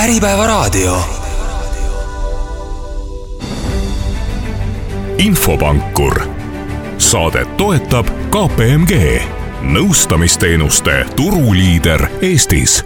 Äripäevaraadio. Infopankur. Saadet toetab KPMG, nõustamisteenuste turuliider Eestis.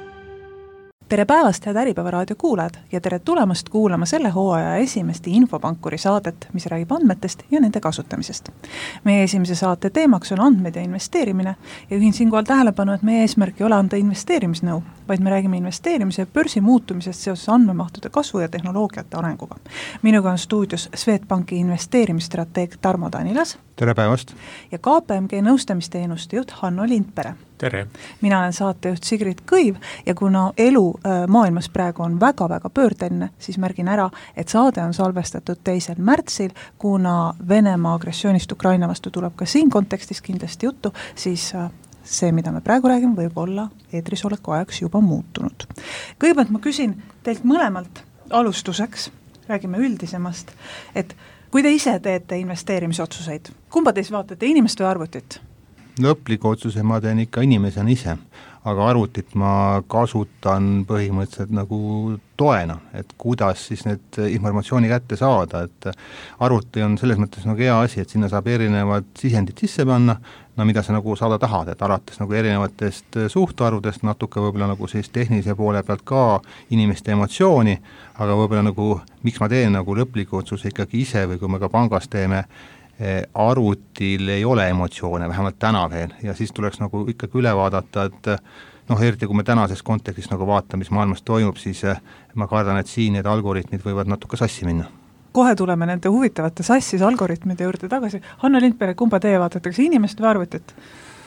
Tere päevast, head Äripäevaraadio kuulajad ja tere tulemast kuulama selle hooaja esimest Infopankuri saadet, mis räägib andmetest ja nende kasutamisest. Meie esimese saate teemaks on andmed ja investeerimine ja juhin siinkohal tähelepanu, et meie eesmärk ei ole anda investeerimisnõu, vaid me räägime investeerimise ja börsi muutumisest seoses andmemahtude kasvu ja tehnoloogiate arenguga. Minuga on stuudios Swedbanki investeerimisstrateeg Tarmo Tanilas. Tere päevast! Ja KPMG nõustamisteenuste juht Hanno Lindpere. Tere! Mina olen saatejuht Sigrid Kõiv ja kuna elu maailmas praegu on väga-väga pöördeline, siis märgin ära, et saade on salvestatud 2. märtsil, kuna Venemaa agressioonist Ukraina vastu tuleb ka siin kontekstis kindlasti juttu, siis see, mida me praegu räägime, võib olla eetrisoleku ajaks juba muutunud. Kõigepealt ma küsin teilt mõlemalt alustuseks, räägime üldisemast, et kui te ise teete investeerimisotsuseid, kumba teis vaatate, inimest või arvutit? Lõpliku otsuse ma teen ikka inimesena ise, aga arvutit ma kasutan põhimõtteliselt nagu toena, et kuidas siis need informatsiooni kätte saada, et arvuti on selles mõttes nagu hea asi, et sinna saab erinevad sisendid sisse panna, no mida sa nagu saada tahad, et alates nagu erinevatest suhtarvudest, natuke võib-olla nagu siis tehnilise poole pealt ka inimeste emotsiooni, aga võib-olla nagu, miks ma teen nagu lõpliku otsuse ikkagi ise või kui me ka pangas teeme, arvutil ei ole emotsioone, vähemalt täna veel, ja siis tuleks nagu ikkagi üle vaadata, et eriti kui me tänases kontekstis nagu vaatame, mis maailmas toimub, siis ma kardan, et siin need algoritmid võivad natuke sassi minna. Kohe tuleme nende huvitavate sassis algoritmide juurde tagasi. Hanno Lindpere, kumba teie vaatate, kas inimest või arvutit?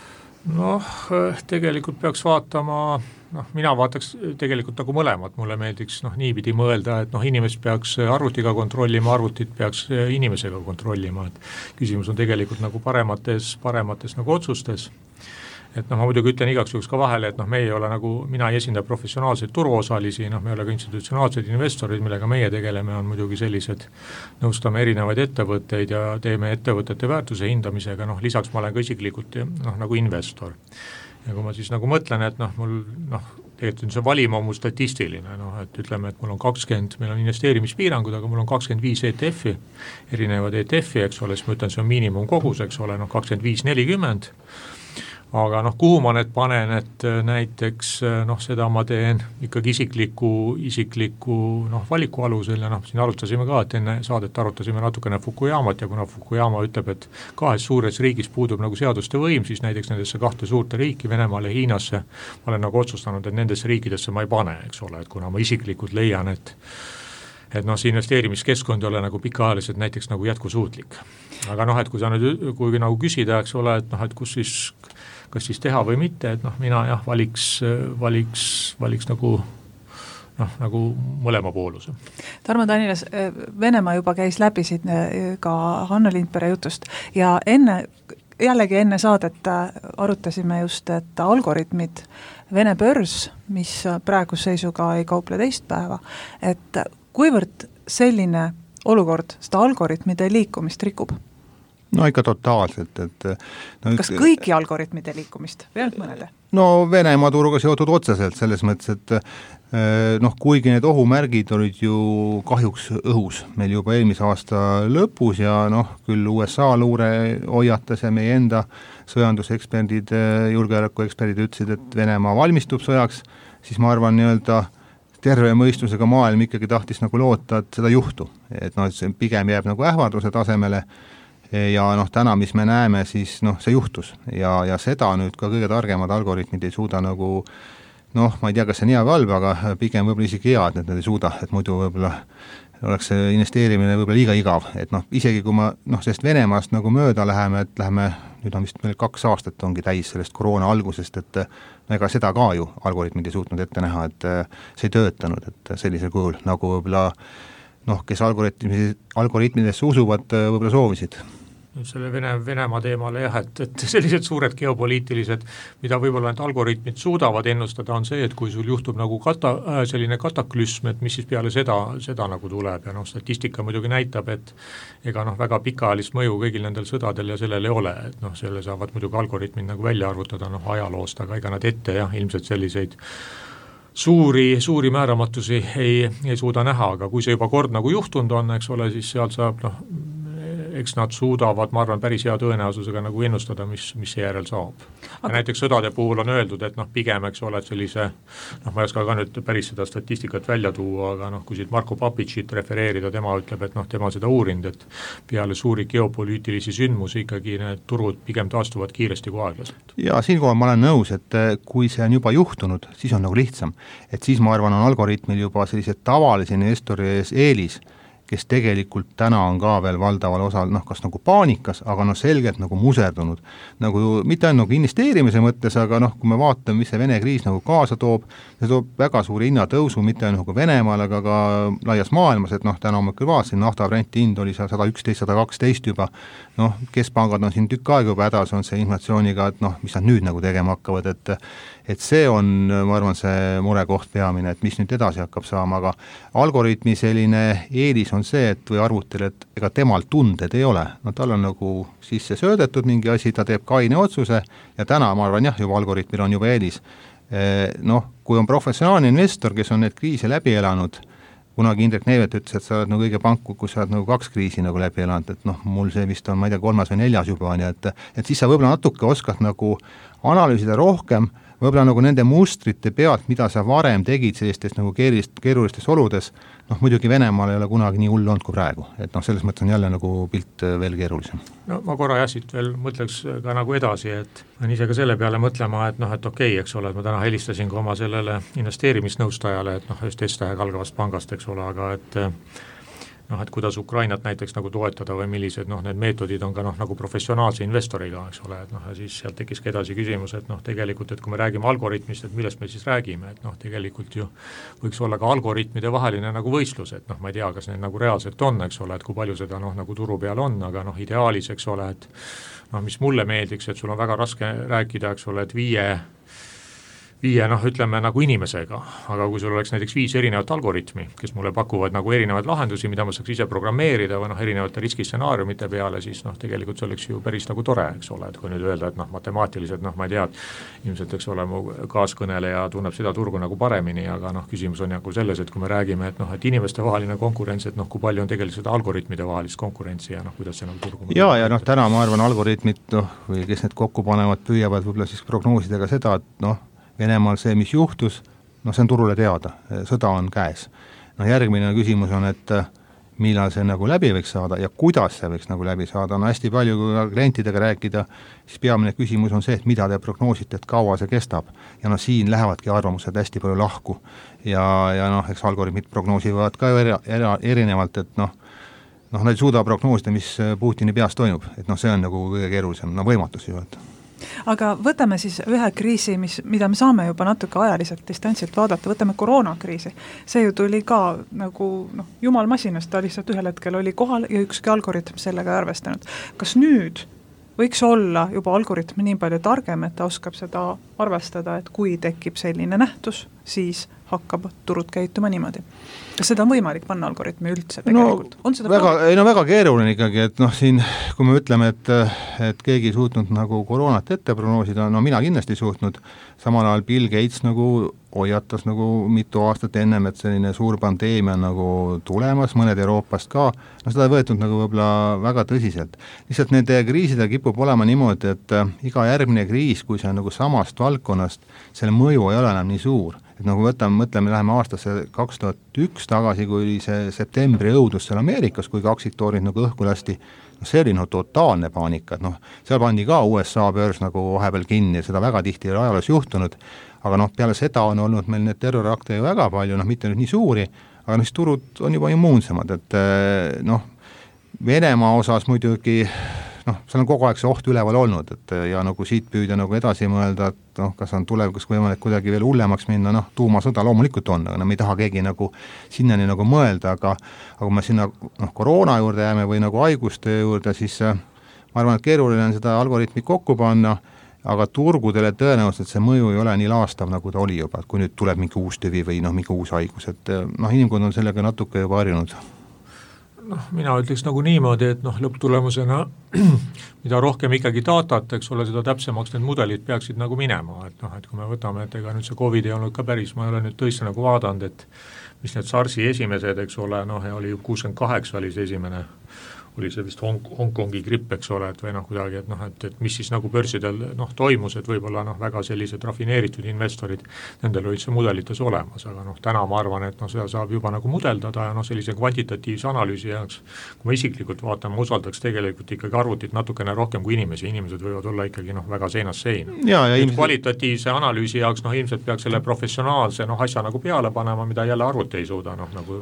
Tegelikult peaks vaatama, mina vaataks tegelikult nagu mõlemat, mulle meeldiks niipidi mõelda, et inimest peaks arvutiga kontrollima, arvutit peaks inimesega kontrollima, et küsimus on tegelikult nagu paremates nagu otsustes. Et ma muidugi ütlen igaks juhuks ka vahele, et meie ei ole nagu, mina ei esinda professionaalseid turuosalisi, me ei ole ka institutsionaalsed investorid, millega meie tegeleme, on muidugi sellised, nõustame erinevaid ettevõtteid ja teeme ettevõtete väärtuse hindamisega, lisaks ma olen ka isiklikult nagu investor. Ja kui ma siis nagu mõtlen, et mul tegelikult on see valima mu statistiline, et ütleme, et mul on 20, meil on investeerimispiirangud, aga mul on 25 ETF-i, erinevad ETF-i, eks ole, siis ma ütlen, see on miinimumkogus, eks ole, 25-40, aga kuhu ma need panen, et näiteks seda ma teen ikkagi isikliku valiku alusel ja siin arutasime ka, et enne saadet arutasime natukene Fukuyamat ja kuna Fukuyama ütleb, et 2 suures riigis puudub nagu seaduste võim, siis näiteks nendesse 2 suurte riiki, Venemaale ja Hiinasse, ma olen nagu otsustanud, et nendesse riikidesse ma ei pane, eks ole, et kuna ma isiklikult leian, et see investeerimiskeskkond ei ole nagu pikaajaliselt näiteks nagu jätkusuutlik. Aga et kui sa nüüd, kui nagu küsida, eks ole, et kus siis kas siis teha või mitte, et mina valiks nagu mõlema pooluse. Tarmo Tanilas, Venemaa juba käis läbi siin ka Hanno Lindpere jutust ja jällegi enne saadet arutasime just, et algoritmid, Vene börs, mis praeguse seisuga ei kauple 2 päeva, et kuivõrd selline olukord seda algoritmide liikumist rikub? Ikka totaalselt, et kas kõiki algoritmide liikumist või ainult mõnede? Venemaa turuga seotud otseselt selles mõttes, et kuigi need ohumärgid olid ju kahjuks õhus meil juba eelmise aasta lõpus ja küll USA luure hoiatas ja meie enda sõjanduseksperdid, julgeolekueksperdid ütlesid, et Venemaa valmistub sõjaks, siis ma arvan terve mõistusega maailm ikkagi tahtis nagu loota, et seda juhtu, et see pigem jääb nagu ähvarduse tasemele ja täna, mis me näeme, siis see juhtus ja seda nüüd ka kõige targemad algoritmid ei suuda nagu, ma ei tea, kas see nii või halb, aga pigem võib-olla isegi hea, et nad ei suuda, et muidu võib-olla oleks see investeerimine võib-olla liiga igav, et isegi kui ma sellest Venemaast nagu mööda läheme, et läheme, nüüd on vist meil 2 aastat ongi täis sellest koroona algusest, et ega seda ka ju algoritmid ei suutnud ette näha, et see ei töötanud, et sellisel kujul nagu võib-olla kes algoritmidesse usuvad, võib-olla soovisid. Selle Venemaa teemale et sellised suured geopoliitilised, mida võib-olla need algoritmid suudavad ennustada, on see, et kui sul juhtub nagu selline kataklüsm, et mis siis peale seda nagu tuleb ja statistika muidugi näitab, et ega väga pikaajalist mõju kõigil nendel sõdadel ja sellel ei ole, et selle saavad muidugi algoritmid nagu välja arvutada ajaloost, aga ega nad ette ilmselt selliseid suuri määramatusi ei suuda näha, aga kui see juba kord nagu juhtunud on, eks ole, siis sealt saab eks nad suudavad, ma arvan, päris hea tõenäosusega nagu ennustada, mis seejärel saab. Ja näiteks sõdade puhul on öeldud, et pigem, eks ole, et sellise, ma ei oska ka nüüd päris seda statistikat välja tuua, aga kui siit Marko Papicit refereerida, tema ütleb, et tema seda uurinud, et peale suuri geopoliitilisi sündmusi ikkagi need turud pigem taastuvad kiiresti kui aeglaselt. Ja siinkohal ma olen nõus, et kui see on juba juhtunud, siis on nagu lihtsam. Et siis ma arvan, on algoritmil juba sellise tavalise investori ees eelis, kes tegelikult täna on ka veel valdaval osal, kas nagu paanikas, aga selgelt nagu muserdunud. Nagu mitte ainult nagu investeerimise mõttes, aga kui me vaatame, mis see Vene kriis nagu kaasa toob, see toob väga suuri hinnatõusu, mitte ainult nagu Venemaal, aga ka laias maailmas, et täna ma küll vaatasin, naftabrenti hind oli 111-112 juba, keskpangad on siin tükk aega juba hädas, on see inflatsiooniga, et mis nad nüüd nagu tegema hakkavad, et see on, ma arvan, see murekoht peamine, et mis nüüd edasi hakkab saama, aga algoritmi selline eelis on see, et või arvutil, et ega temal tunded ei ole, tal on nagu sisse söödetud mingi asi, ta teeb kaine otsuse ja täna, ma arvan juba algoritmil on juba eelis. Kui on professionaalne investor, kes on need kriise läbi elanud, kunagi Indrek Neivelt ütles, et sa oled nagu õige pank, kui sa oled nagu 2 kriisi nagu läbi elanud, et mul see vist on, ma ei tea, 3. või 4. juba on, et siis sa võib-olla natuke oskad nagu analüüsida rohkem, võib-olla nagu nende mustrite pealt, mida sa varem tegid sellistes nagu keerulistes oludes, muidugi Venemaal ei ole kunagi nii hull olnud kui praegu, et selles mõttes on jälle nagu pilt veel keerulisem. Ma korra siit veel mõtleks ka nagu edasi, et on ise ka selle peale mõtlema, et okei, eks ole, et ma täna helistasin ka oma sellele investeerimisnõustajale, et ühest S-tähega algavast pangast, eks ole, aga et kuidas Ukrainat näiteks nagu toetada või millised need meetodid on ka nagu professionaalse investoriga, eks ole, et ja siis sealt tekkiski edasi küsimus, et tegelikult, et kui me räägime algoritmist, et millest me siis räägime, et tegelikult ju võiks olla ka algoritmide vaheline nagu võistlus, et ma ei tea, kas need nagu reaalselt on, eks ole, et kui palju seda nagu turu peal on, aga ideaalis, eks ole, et mis mulle meeldiks, et sul on väga raske rääkida, eks ole, et viie ütleme nagu inimesega, aga kui sul oleks näiteks 5 erinevat algoritmi, kes mulle pakuvad nagu erinevaid lahendusi, mida ma saaks ise programmeerida või erinevate riskistsenaariumite peale, siis tegelikult see oleks ju päris nagu tore, eks ole, et kui nüüd öelda, et matemaatiliselt, ma ei tea, et ilmselt, eks ole, mu kaaskõneleja tunneb seda turgu nagu paremini, aga küsimus on nagu selles, et kui me räägime, et inimeste vaheline konkurents, et kui palju on tegelikult seda algoritmide vahelist konkurentsi ja kuidas see nagu turgu ja täna ma arvan algoritmid, või kes need kokku panevad, püüavad võib-olla siis prognoosida ka seda, et Venemaal see, mis juhtus, see on turule teada, sõda on käes. Järgmine küsimus on, et millal see nagu läbi võiks saada ja kuidas see võiks nagu läbi saada. Hästi palju, kui klientidega rääkida, siis peamine küsimus on see, et mida te prognoosite, et kaua see kestab. Ja siin lähevadki arvamused hästi palju lahku. Ja eks algoritmid prognoosivad ka erinevalt, et nad ei suuda prognoosida, mis Putini peas toimub. Et see on nagu kõige keerulisem, võimatus ju, et aga võtame siis ühe kriisi, mida me saame juba natuke ajaliselt distantsilt vaadata, võtame koroonakriisi. See ju tuli ka nagu jumal masinast, ta lihtsalt ühel hetkel oli kohal ja ükski algoritm sellega ei arvestanud. Kas nüüd võiks olla juba algoritm nii palju targem, et ta oskab seda arvestada, et kui tekib selline nähtus, siis hakkab turud käituma niimoodi? Kas seda on võimalik panna algoritmi üldse tegelikult? On seda väga keeruline ikkagi, et siin, kui me ütleme, et keegi ei suutnud nagu koroonat ette prognoosida, mina kindlasti ei suutnud, samal ajal Bill Gates nagu hoiatas nagu mitu aastat ennem, et selline suur pandeemia on nagu tulemas, mõned Euroopast ka, seda ei võetud nagu võib-olla väga tõsiselt. Lihtsalt nende kriiside kipub olema niimoodi, et iga järgmine kriis, kui see on nagu samast valdkonnast, selle mõju ei ole enam nii suur. Et nagu mõtleme, läheme aastasse 2001 tagasi, kui oli see septembri õudus seal Ameerikas, kui kaksiktorid nagu õhku lasti, see oli totaalne paanika, et seal pandi ka USA börs nagu vahepeal kinni ja seda väga tihti ajaloos juhtunud, aga peale seda on olnud meil need terrorakte ju väga palju, mitte nüüd nii suuri, aga siis turud on juba immuunsemad, et Venemaa osas muidugi seal on kogu aeg see oht üleval olnud, et ja nagu siit püüda nagu edasi mõelda, et kas on tulevikus võimalik kuidagi veel hullemaks minna, tuumasõda loomulikult on, aga me ei taha keegi nagu sinnani nagu mõelda, aga kui me sinna koroona juurde jääme või nagu haiguste juurde, siis ma arvan, et keeruline on seda algoritmi kokku panna, aga turgudele tõenäoliselt see mõju ei ole nii laastav, nagu ta oli juba, et kui nüüd tuleb mingi uus tüvi või mingi uus haigus, et inimkond on sellega natuke juba harjunud. mina ütleks nagu niimoodi, et lõpptulemusena mida rohkem ikkagi datat, eks ole, seda täpsemaks need mudelid peaksid nagu minema, et kui me võtame, et ega nüüd see COVID ei olnud ka päris, ma ei ole nüüd tõesti nagu vaadanud, et mis need SARS-i esimesed, eks ole, ja oli 68 oli see esimene, oli see vist Hongkongi gripp, eks ole, et või kuidagi, et mis siis nagu börsidel toimus, et võib-olla väga sellised rafineeritud investorid, nendel olid see mudelites olemas, aga täna ma arvan, et seda saab juba nagu mudeldada ja sellise kvantitatiivse analüüsi jaoks, kui ma isiklikult vaatan, ma usaldaks tegelikult ikkagi arvutit natukene rohkem kui inimesed võivad olla ikkagi väga seinast seina. Kvalitatiivse analüüsi jaoks ilmselt peaks selle professionaalse asja nagu peale panema, mida jälle arvuti ei suuda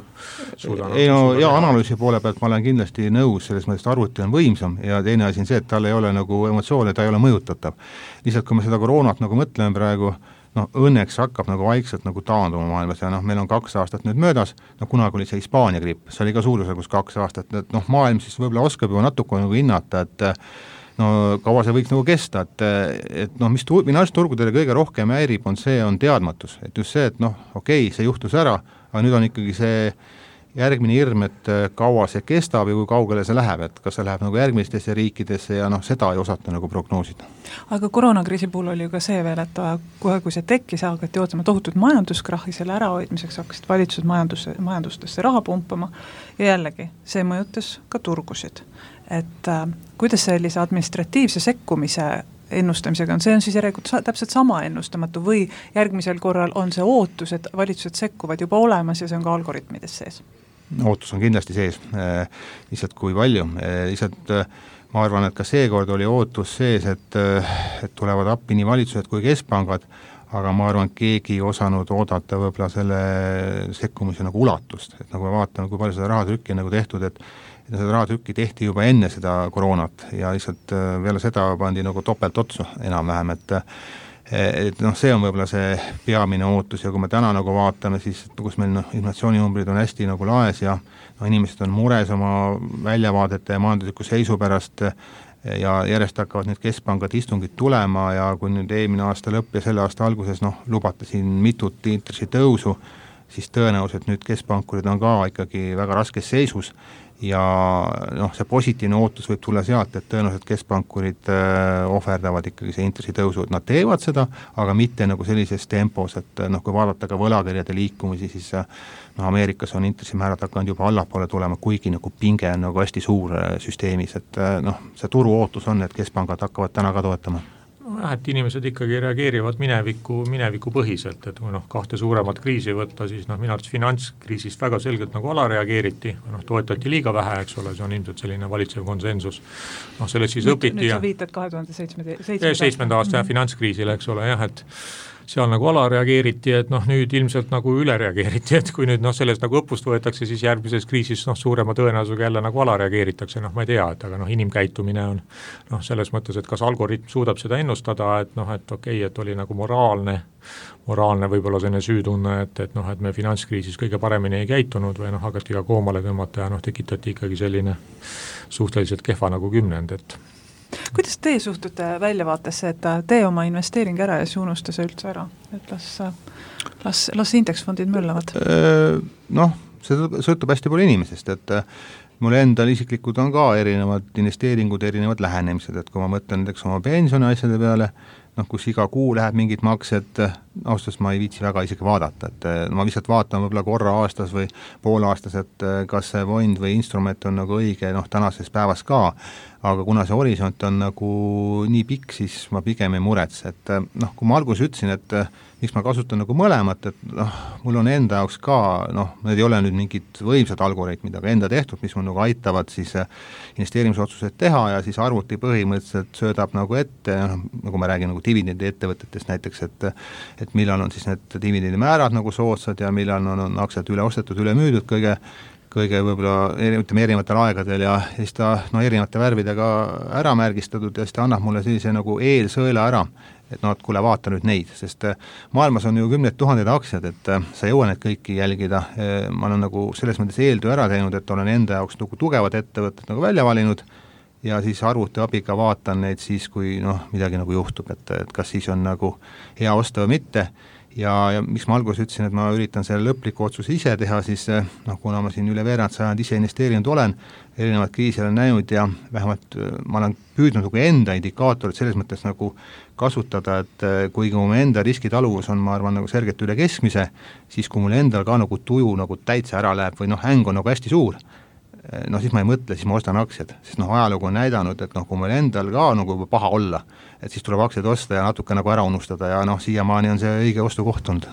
analüüsi poole pealt ma olen kindlasti nõus, selles mõttes arvuti on võimsam ja teine asi on see, et tal ei ole nagu emotsioone, ta ei ole mõjutatav. Lihtsalt kui me seda koroonat nagu mõtleme praegu, õnneks hakkab nagu vaikselt nagu taanduma maailmas ja meil on 2 aastat nüüd möödas, kunagi oli see Hispaania gripp, see oli ka suurusjärgus 2 aastat, et maailm siis võib-olla oskab juba natuke nagu hinnata, et kaua see võiks nagu kesta, et mis finantsturgudele kõige rohkem häirib, on teadmatus, et just see, et okei, see juhtus ära, aga nüüd on ikkagi see järgmine hirm, et kaua see kestab ja kui kaugele see läheb, et kas see läheb nagu järgmistesse riikidesse ja seda ei osata nagu prognoosida. Aga koroonakriisi puhul oli ju ka see veel, et kohe kui see tekkis, hakati ootama tohutut majanduskrahhi, selle ärahoidmiseks hakkasid valitsused majandustesse raha pumpama ja jällegi see mõjutas ka turgusid. Et kuidas sellise administratiivse sekkumise ennustamisega on, see on siis järelikult täpselt sama ennustamatu või järgmisel korral on see ootus, et valitsused sekkuvad juba olemas ja see on ka algoritmides sees? Ootus on kindlasti sees, lihtsalt kui palju, lihtsalt ma arvan, et ka seekord oli ootus sees, et tulevad appi nii valitsused kui keskpangad, aga ma arvan, et keegi ei osanud oodata võib-olla selle sekkumise nagu ulatust, et nagu me vaatame, kui palju seda rahatrükki on nagu tehtud, et seda rahatrükki tehti juba enne seda koroonat ja lihtsalt peale seda pandi nagu topelt otsu enam-vähem, et see on võib-olla see peamine ootus ja kui me täna nagu vaatame, siis kus meil inflatsiooninumbrid on hästi nagu laes ja inimesed on mures oma väljavaadete ja majandusliku seisu pärast ja järjest hakkavad nüüd keskpangad istungid tulema ja kui nüüd eelmine aasta lõpp ja selle aasta alguses lubati siin mitut intressitõusu, siis tõenäoliselt nüüd keskpankurid on ka ikkagi väga raskes seisus ja see positiivne ootus võib tulla sealt, et tõenäoliselt keskpankurid ohverdavad ikkagi see intressitõusu, et nad teevad seda, aga mitte nagu sellises tempos, et kui vaadata ka võlakirjade liikumisi, siis Ameerikas on intressimäärad hakanud juba allapoole tulema, kuigi nagu pinge on nagu hästi suur süsteemis, et see turu ootus on, et keskpangad hakkavad täna ka toetama. Et inimesed ikkagi reageerivad mineviku põhiselt, et kui kahte suuremat kriisi võtta, siis minu arvates finantskriisist väga selgelt nagu alareageeriti, toetati liiga vähe, eks ole, see on ilmselt selline valitsev konsensus. Sellest siis õpiti. Nüüd sa viitad 2007. aasta finantskriisile, eks ole, jah, et seal nagu alareageeriti, et nüüd ilmselt nagu ülereageeriti, et kui nüüd sellest nagu õppust võetakse, siis järgmises kriisis suurema tõenäosusega jälle nagu alareageeritakse, ma ei tea, et aga inimkäitumine on selles mõttes, et kas algoritm suudab seda ennustada, et okei, et oli nagu moraalne võib-olla selline süütunne, et me finantskriisis kõige paremini ei käitunud või hakati ka koomale tõmmata ja tekitati ikkagi selline suhteliselt kehva nagu kümnend, et kuidas teie suhtute väljavaatesse, et tee oma investeering ära ja siis unusta see üldse ära, et las indeksfondid möllavad? See sõltub hästi palju inimesest, et mul endal isiklikud on ka erinevad investeeringud, erinevad lähenemised, et kui ma mõtlen näiteks oma pensioni asjade peale, kus iga kuu läheb mingid maksed, austas ma ei viitsi väga isegi vaadata, et ma lihtsalt vaatan võib-olla korra aastas või poolaastas, et kas see fond või instrument on nagu õige tänases päevas ka, aga kuna see horisont on nagu nii pikk, siis ma pigem ei muretse, et kui ma alguses ütlesin, et miks ma kasutan nagu mõlemat, et mul on enda jaoks ka, need ei ole nüüd mingid võimsad algoritmid, aga enda tehtud, mis mul nagu aitavad siis investeerimisotsused teha ja siis arvuti põhimõtteliselt söödab nagu ette, nagu ma räägin nagu dividendi ettevõtetest näiteks, et millal on siis need dividendimäärad nagu soodsad ja millal on aktsiad üle ostetud, üle müüdud kõige võib-olla erinevatel aegadel ja siis ta erinevate värvidega ära märgistatud ja siis ta annab mulle sellise nagu eelsõela ära, et kuule, vaata nüüd neid, sest maailmas on ju 10 000 aktsiad, et sa ei jõua neid kõiki jälgida, ma olen nagu selles mõttes eeltöö ära teinud, et olen enda jaoks nagu tugevad ettevõtted nagu välja valinud ja siis arvuti abiga vaatan neid siis, kui midagi nagu juhtub, et kas siis on nagu hea osta või mitte ja miks ma alguses ütlesin, et ma üritan selle lõpliku otsuse ise teha, siis kuna ma siin üle veerand sajand ise investeerinud olen, erinevad kriisi olen näinud ja vähemalt ma olen püüdnud nagu enda indikaatorid selles mõttes nagu kasutada, et kuigi mu enda riskitaluvus on, ma arvan, nagu selgelt üle keskmise, siis kui mul endal ka nagu tuju nagu täitsa ära läheb või äng on nagu hästi suur, siis ma ei mõtle, siis ma ostan aktsiad, sest ajalugu on näidanud, et kui meil endal ka nagu paha olla, et siis tuleb aktsiad osta ja natuke nagu ära unustada ja siiamaani on see õige ostukoht olnud.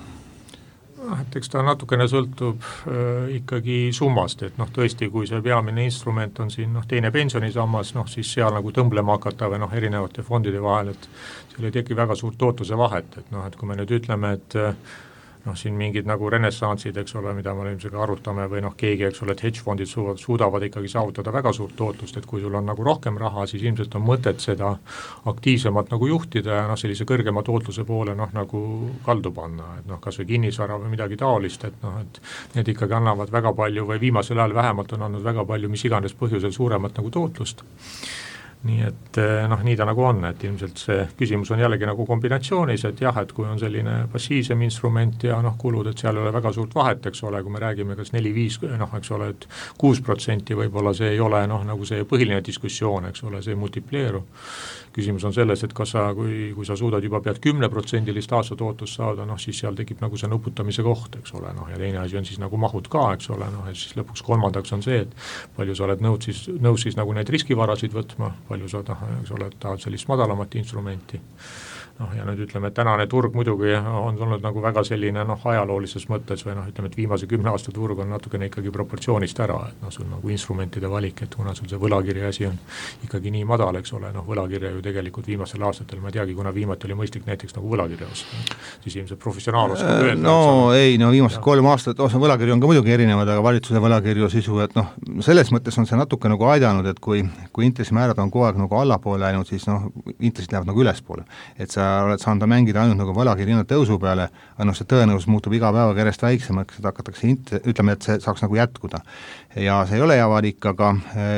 Et eks ta natukene sõltub ikkagi summast, et tõesti, kui see peamine instrument on siin teine pensionisammas, siis seal nagu tõmblema hakata või erinevate fondide vahel, et seal ei teki väga suurt tootluse vahet, et kui me nüüd ütleme, et siin mingid nagu renessansid, eks ole, mida me ilmselt arutame või keegi, eks ole, et hedgefondid suudavad ikkagi saavutada väga suurt tootlust, et kui sul on nagu rohkem raha, siis ilmselt on mõtet seda aktiivsemalt nagu juhtida ja sellise kõrgema tootluse poole nagu kaldu panna, et kas või kinnisvara või midagi taolist, et need ikkagi annavad väga palju või viimasel ajal vähemalt on andnud väga palju, mis iganes põhjusel suuremat nagu tootlust. Nii et nii ta nagu on, et ilmselt see küsimus on jällegi nagu kombinatsioonis, et jah, et kui on selline passiivsem instrument ja kulud, et seal ei ole väga suurt vahet, eks ole, kui me räägime kas 4-5, eks ole, et 6% võib-olla see ei ole nagu see põhiline diskussioon, eks ole, see ei multipleeru. Küsimus on selles, et kas sa, kui sa suudad juba pead 10% aastatootlust saada, siis seal tekib nagu see nuputamise koht, eks ole, ja teine asi on siis nagu mahud ka, eks ole, ja siis lõpuks kolmandaks on see, et palju sa oled nõus siis nagu neid riskivarasid võtma, palju sa tahad sellist madalamat instrumenti. Ja nüüd ütleme, et tänane turg muidugi on olnud nagu väga selline ajaloolises mõttes või ütleme, et viimase 10 aasta turg on natukene ikkagi proportsioonist ära, et sul nagu instrumentide valik, et kuna sul see võlakirja asi on ikkagi nii madal, eks ole, võlakirja ju tegelikult viimasel aastatel, ma teagi, kuna viimati oli mõistlik näiteks nagu võlakirja osta, siis ilmselt professionaal oskab öelda. Viimased 3 aastat, võlakirju on ka muidugi erinevad, aga valitsuse võlakirju sisu, et selles mõttes on see natuke nagu aidanud, et kui intressimäärad on kogu aeg nagu allapoole läinud, siis intressid lähevad nagu ülespoole, et sa oled saanud mängida ainult nagu võlakirjana tõusu peale, aga see tõenäosus muutub iga päevaga järjest väiksemaks, et hakatakse ütleme, et see saaks nagu jätkuda. Ja see ei ole hea valik, aga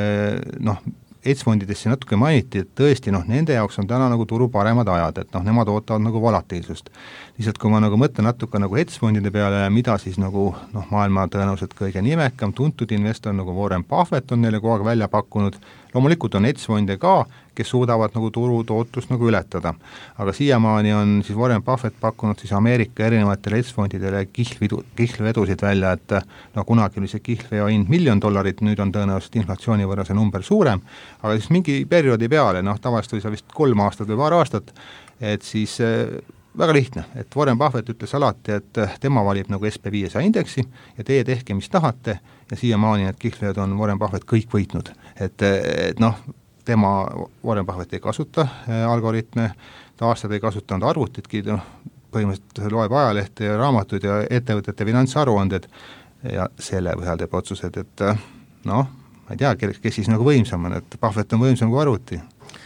hedgefondidesse natuke mainiti, et tõesti nende jaoks on täna nagu turu paremad ajad, et nemad ootavad nagu volatiilsust. Lihtsalt kui ma nagu mõtlen natuke nagu hedgefondide peale, mida siis nagu maailma tõenäoliselt kõige nimekam, tuntud investor nagu Warren Buffett on neile kogu aeg välja pakkunud, loomulikult on hedgefonde ka, kes suudavad nagu turu tootlust nagu ületada. Aga siiamaani on siis Warren Buffett pakkunud siis Ameerika erinevatele hedgefondidele kihlvedusid välja, et kunagi oli see kihlveo hind $1 miljon, nüüd on tõenäoliselt inflatsiooni võrra see number suurem, aga siis mingi perioodi peale, tavaliselt oli see vist 3 aastat või paar aastat, et siis väga lihtne, et Warren Buffett ütles alati, et tema valib nagu SP500 indeksi ja teie tehke, mis tahate ja siiamaani need kihlveod on Warren Buffett kõik võitnud, et tema Warren Buffett ei kasuta algoritme, ta aastad ei kasutanud arvutitki, põhimõtteliselt loeb ajalehte ja raamatuid ja ettevõtete finantsaruanded ja selle põhjal teeb otsused, et ma ei tea, kes siis nagu võimsam on, et Buffett on võimsam kui arvuti.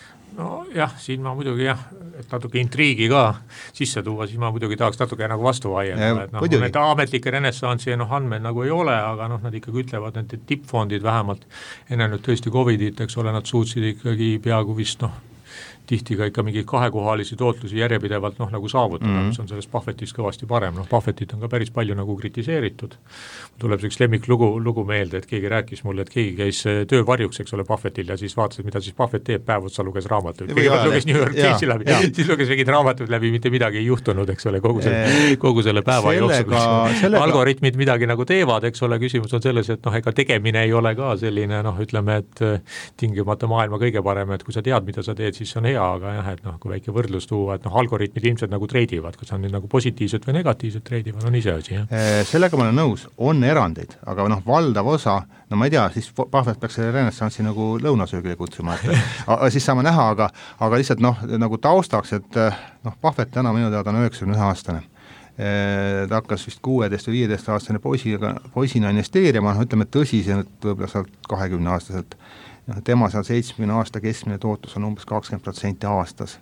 Jah, siin ma muidugi et natuke intriigi ka sisse tuua, siis ma muidugi tahaks natuke nagu vastu vaielda, et need ametlikke renessansi andmeid nagu ei ole, aga nad ikkagi ütlevad, et tippfondid vähemalt enne nüüd tõesti Covidit, eks ole, nad suutsid ikkagi peaaegu vist tihti ka ikka mingeid kahekohalisi tootlusi järjepidevalt nagu saavutada, mis on sellest Buffettist kõvasti parem. Buffettit on ka päris palju nagu kritiseeritud. Tuleb üks lemmiklugu meelde, et keegi rääkis mulle, et keegi käis töövarjuks, eks ole, Buffettil ja siis vaatas, mida siis Buffett teeb, päev otsa luges raamatuid. Kõigepealt luges New York Timesi läbi, siis luges mingid raamatud läbi, mitte midagi ei juhtunud, eks ole, kogu selle päeva jooksul. Algoritmid midagi nagu teevad, eks ole, küsimus on selles, et ega tegemine ei ole ka selline, ütleme, et tingimata maailma kõige parem, et kui sa tead, mida sa teed, siis on hea, aga jah, et kui väike võrdlus tuua, et algoritmid ilmselt nagu treidivad, kas on nüüd nagu positiivselt või negatiivselt treidivad, on ise asi, jah? Sellega ma olen nõus, on erandeid, aga valdav osa, ma ei tea, siis Buffett peaks selle renessansi nagu lõunasöögile kutsuma, et siis saame näha, aga lihtsalt nagu taustaks, et Buffett täna minu teada on 91-aastane. Ta hakkas vist 16 või 15-aastane poisina investeerima, ütleme tõsiselt võib-olla sealt 20-aastaselt. Tema seal 70 aasta keskmine tootlus on umbes 20% aastas.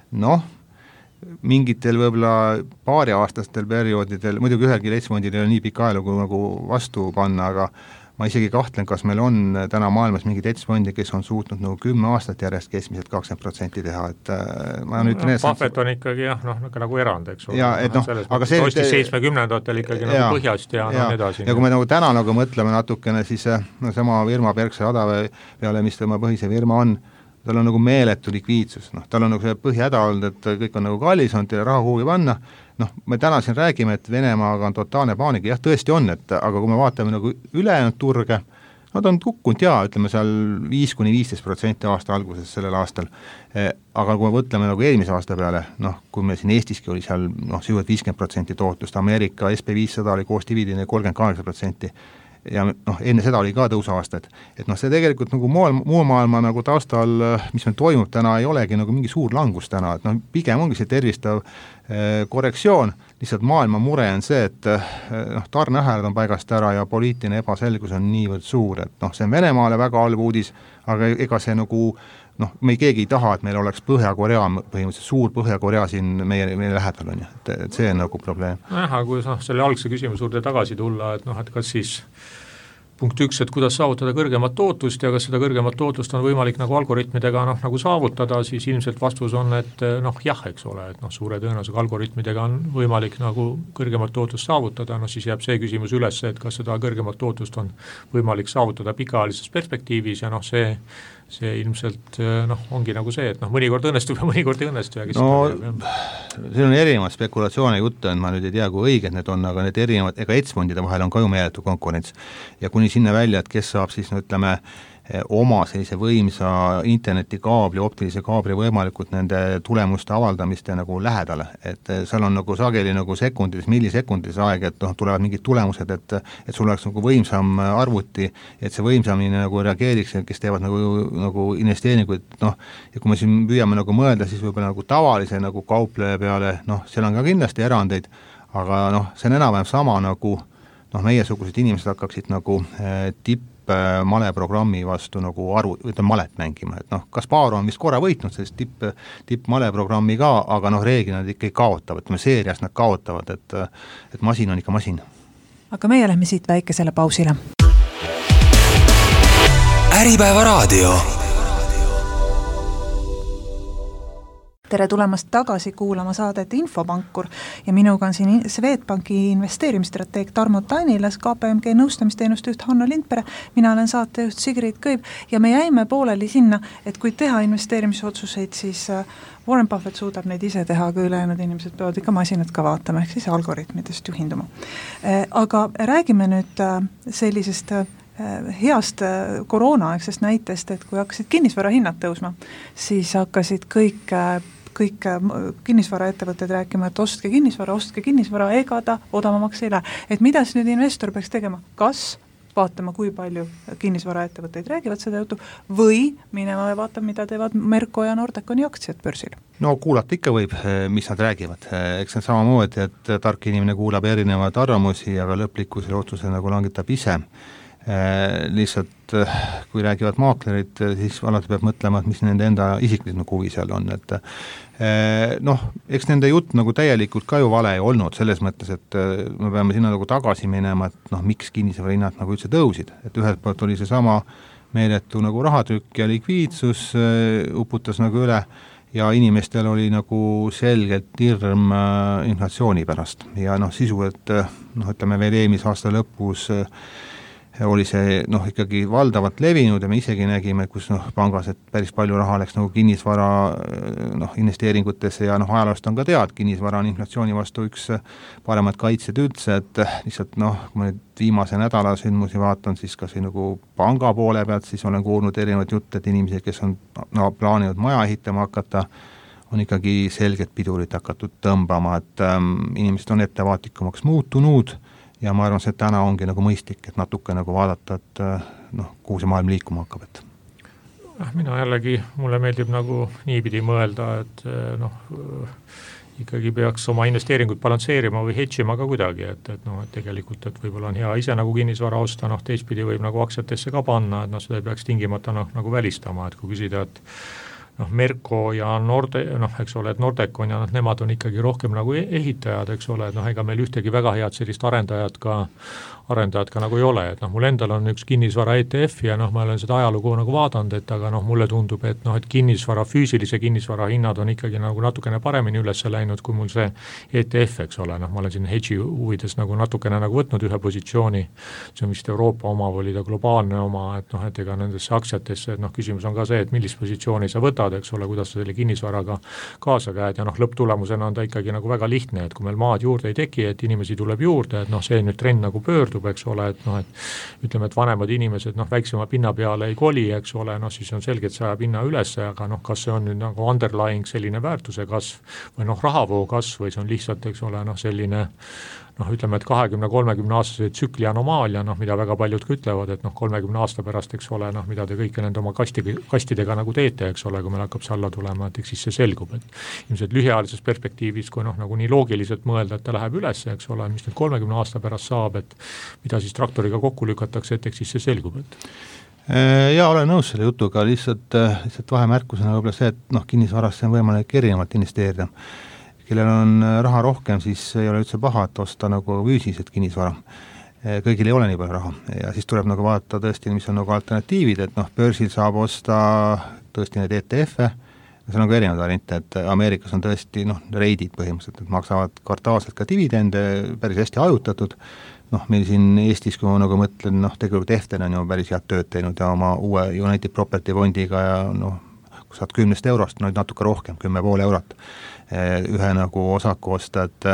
Mingitel võib-olla paariaastastel perioodidel, muidugi ühelgi hedgefondil ei ole nii pikk ajalugu nagu vastu panna, ma isegi kahtlen, kas meil on täna maailmas mingid hedgefondi, kes on suutnud nagu 10 aastat järjest keskmiselt 20% teha, et ma nüüd Buffett on ikkagi jah, nagu erand, eks ole. Ja, et aga see ostis 70-ndatel ikkagi nagu põhjast ja edasi. Ja kui me nagu täna nagu mõtleme natukene, siis sama firma Berkshire Hathaway peale, mis tema põhise firma on, tal on nagu meeletu likviidsus, tal on nagu see põhihäda olnud, et kõik on nagu kallis olnud ja raha kuhugi panna, me täna siin räägime, et Venemaaga on totaalne paanika, jah, tõesti on, et aga kui me vaatame nagu ülejäänud turge, nad on kukkunud ütleme seal 5-15% aasta alguses sellel aastal, aga kui me võtleme nagu eelmise aasta peale, kui me siin Eestiski oli seal süüvad 50% tootlust, Ameerika SP500 oli koos dividendi 38%, ja enne seda oli ka tõusaastad, et see tegelikult nagu muu maailma nagu taustal, mis meil toimub täna, ei olegi nagu mingi suur langus täna, et pigem ongi see tervistav korrektsioon, lihtsalt maailma mure on see, et tarneahelad on paigast ära ja poliitiline ebaselgus on niivõrd suur, et see on Venemaale väga halb uudis, aga ega see nagu me keegi ei taha, et meil oleks Põhja-Korea, põhimõtteliselt suur Põhja-Korea siin meie lähedal on, et see on nagu probleem. Aga kui selle algse küsimuse juurde tagasi tulla, et kas siis punkt 1, et kuidas saavutada kõrgemat tootlust ja kas seda kõrgemat tootlust on võimalik nagu algoritmidega nagu saavutada, siis ilmselt vastus on, et jah, eks ole, et suure tõenäosusega algoritmidega on võimalik nagu kõrgemat tootlust saavutada, siis jääb see küsimus üles, et kas seda kõrgemat tootlust on võimalik saavutada pikaajalises perspektiivis ja see ilmselt ongi nagu see, et mõnikord õnnestub ja mõnikord ei õnnestu. Siin on erinevad spekulatsioone juttu, et ma nüüd ei tea, kui õiged need on, aga need erinevad, ega hedgefondide vahel on ka ju meeletu konkurents ja kuni sinna välja, et kes saab siis ütleme oma sellise võimsa internetikaabli, optilise kaabli võimalikult nende tulemuste avaldamiste nagu lähedale, et seal on nagu sageli nagu sekundides, millisekundides aeg, et tulevad mingid tulemused, et sul oleks nagu võimsam arvuti, et see võimsamini nagu reageeriks, kes teevad nagu investeeringuid, ja kui me siin püüame nagu mõelda, siis võib-olla nagu tavalise nagu kaupleja peale, seal on ka kindlasti erandeid, aga see on enam-vähem sama nagu meiesugused inimesed hakkaksid nagu maleprogrammi vastu nagu malet mängima, et Kasparov on vist korra võitnud sellist maleprogrammi ka, aga reeglina nad ikka ei kaotavad, seerias nad kaotavad, et masin on ikka masin. Aga meie lähme siit väikesele pausile. Äripäeva raadio. Tere tulemast tagasi kuulama saadet Infopankur ja minuga on siin Swedbanki investeerimisstrateeg Tarmo Tanilas, KPMG nõustamisteenuste juht Hanno Lindpere, mina olen saatejuht Sigrid Kõiv ja me jäime pooleli sinna, et kui teha investeerimisotsuseid, siis Warren Buffett suudab neid ise teha, aga ülejäänud inimesed peavad ikka masinad ka vaatama, ehk siis algoritmidest juhinduma. Aga räägime nüüd sellisest heast koroonaaegsest näitest, et kui hakkasid kinnisvara hinnad tõusma, siis hakkasid kõik kinnisvaraettevõtted rääkima, et ostke kinnisvara, ega ta odavamaks ei lähe. Et mida siis nüüd investor peaks tegema? Kas vaatama, kui palju kinnisvaraettevõtteid räägivad seda jutu või minema ja vaatama, mida teevad Merko ja Nordeconi aktsiad börsil? Kuulata ikka võib, mis nad räägivad. Eks see on samamoodi, et tark inimene kuulab erinevaid arvamusi, aga lõpliku selle otsuse nagu langetab ise. Lihtsalt kui räägivad maaklerid, siis alati peab mõtlema, et mis nende enda isiklik nagu huvi seal on, et eks nende jutt nagu täielikult ka ju vale ei olnud, selles mõttes, et me peame sinna nagu tagasi minema, et miks kinnisvara hinnad nagu üldse tõusid, et ühelt poolt oli see sama meeletu nagu rahatrükk ja likviidsus uputas nagu üle ja inimestel oli nagu selgelt hirm inflatsiooni pärast ja sisu, et ütleme veel eelmise aasta lõpus oli see ikkagi valdavalt levinud ja me isegi nägime, kus pangas, et päris palju raha läks nagu kinnisvara investeeringutesse ja ajaloost on ka tead, kinnisvara on inflatsiooni vastu üks paremad kaitsed üldse, et lihtsalt kui ma nüüd viimase nädala sündmusi vaatan, siis kas või nagu panga poole pealt, siis olen kuulnud erinevad jutte, et inimesed, kes on plaaninud maja ehitama hakata, on ikkagi selgelt pidurit hakatud tõmbama, et inimesed on ettevaatikumaks muutunud ja ma arvan, et täna ongi nagu mõistlik, et natuke nagu vaadata, et kuhu see maailm liikuma hakkab, et mina jällegi, mulle meeldib nagu niipidi mõelda, et ikkagi peaks oma investeeringut balansseerima või hedžima ka kuidagi, et tegelikult, et võib-olla on hea ise nagu kinnisvara osta, teistpidi võib nagu aktsiatesse ka panna, et seda ei peaks tingimata nagu välistama, et kui küsida, et Merko ja Norde, eks ole, et Nordecon ja nemad on ikkagi rohkem nagu ehitajad, eks ole, et ega meil ühtegi väga head sellist arendajat ka nagu ei ole, et mul endal on üks kinnisvara ETF ja ma olen seda ajalugu nagu vaadanud, et aga mulle tundub, et et kinnisvara, füüsilise kinnisvara hinnad on ikkagi nagu natukene paremini üles läinud, kui mul see ETF, eks ole, ma olen siin hedži huvides nagu natukene nagu võtnud ühe positsiooni, see on vist Euroopa oma või ta globaalne oma, et ega nendesse aktsiatesse, et küsimus on ka see, et millist positsiooni sa võtad, eks ole, kuidas sa selle kinnisvaraga kaasa käed ja lõpptulemusena on ta ikkagi nagu väga lihtne, et kui meil maad juurde ei teki, et inimesi tuleb juurde, et see nüüd trend nagu pöördub, eks ole, et et ütleme, et vanemad inimesed väiksema pinna peale ei koli, eks ole, siis on selge, et see ajab hinna üles, aga kas see on nüüd nagu underlying selline väärtuse kasv või rahavoo kasv või see on lihtsalt, eks ole, selline ütleme, et 20-30 aastase tsükli anomaalia, mida väga paljud ka ütlevad, et 30 aasta pärast, eks ole, mida te kõike nende oma kastidega nagu teete, eks ole, kui meil hakkab see alla tulema, et eks siis see selgub, et ilmselt lühiajalises perspektiivis, kui nagu nii loogiliselt mõelda, et ta läheb üles, eks ole, mis nüüd 30 aasta pärast saab, et mida siis traktoriga kokku lükatakse, et eks siis see selgub, et ja olen nõus selle jutuga, lihtsalt vahemärkusena võib-olla see, et kinnisvarasse on võimalik erinevalt investeerida. Kellel on raha rohkem, siis ei ole üldse paha, et osta nagu füüsiliselt kinnisvara. Kõigil ei ole nii palju raha ja siis tuleb nagu vaadata tõesti, mis on nagu alternatiivid, et börsil saab osta tõesti neid ETF-e, see on nagu erinevad variante, et Ameerikas on tõesti reidid põhimõtteliselt, et maksavad kvartaalselt ka dividende, päris hästi ajutatud. Meil siin Eestis, kui ma nagu mõtlen, tegelikult EFTEN on ju päris head tööd teinud ja oma uue United Property fondiga ja kui saad 10 eurost, natuke rohkem, 10,5 eurot ühe nagu osaku osta, et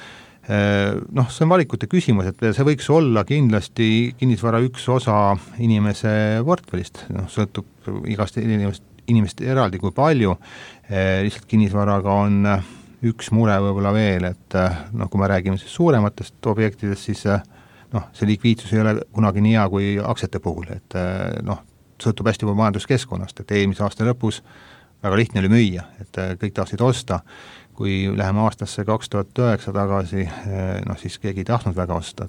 see on valikute küsimus, et see võiks olla kindlasti kinnisvara üks osa inimese portfellist, sõltub igast inimest eraldi kui palju, lihtsalt kinnisvaraga on üks mure võib-olla veel, et kui me räägime siis suurematest objektidest, siis see likviidsus ei ole kunagi nii hea kui aktsiate puhul, et sõltub hästi juba majanduskeskkonnast, et eelmise aasta lõpus väga lihtne oli müüa, et kõik tahtsid osta, kui läheme aastasse 2009 tagasi, siis keegi ei tahtnud väga osta,